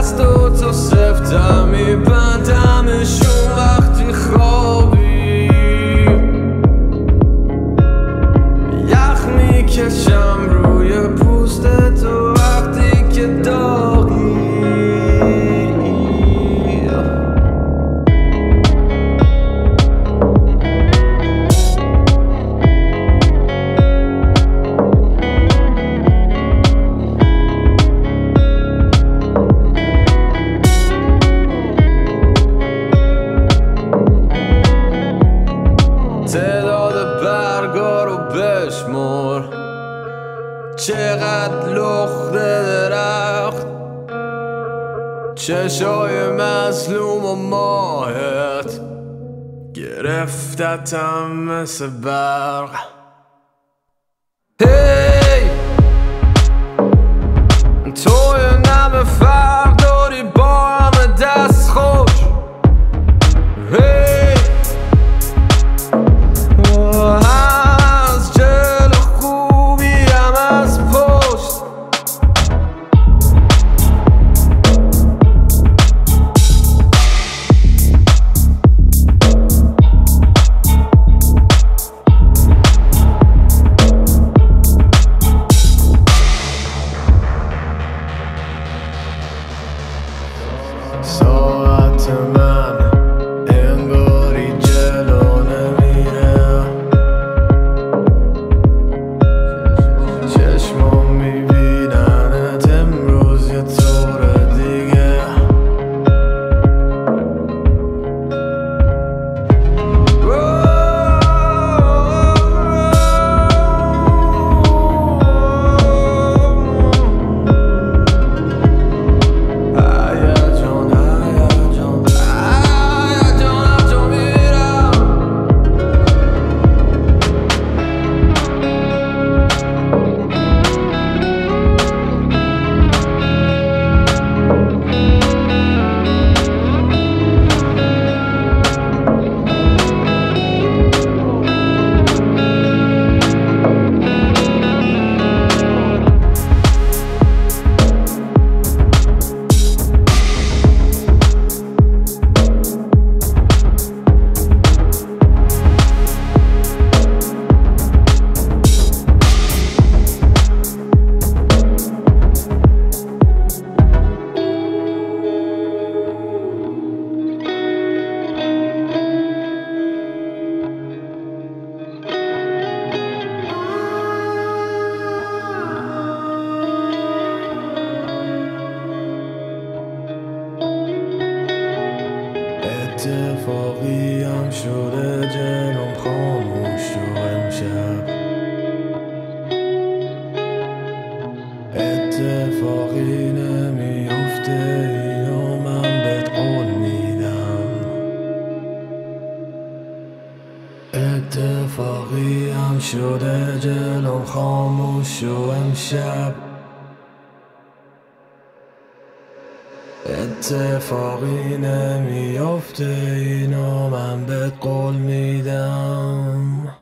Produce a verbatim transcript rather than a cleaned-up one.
دستو تو سفتم میبندمشون وقتی خوابی یخ میکشم روی پوست تو وقتی که داغی تعداد برگا رو بشمر چقدر لخته درخت چشای مظلوم و ماهت گرفتتم مثل برق هی توی نم فرق داری با همه دست خوش هی از جلو خوبی هم از پشت ساعت من انگاری جلو نمیره چشمم میبیننت امروز یه طور دیگه اتفاقی هم شده جلوم خاموش و امشب اتفاقی نمیفته اینو من بهت قول میدم اتفاقی هم شده جلوم خاموش و امشب اتفاقی نمیافته اینو من بهت قول میدم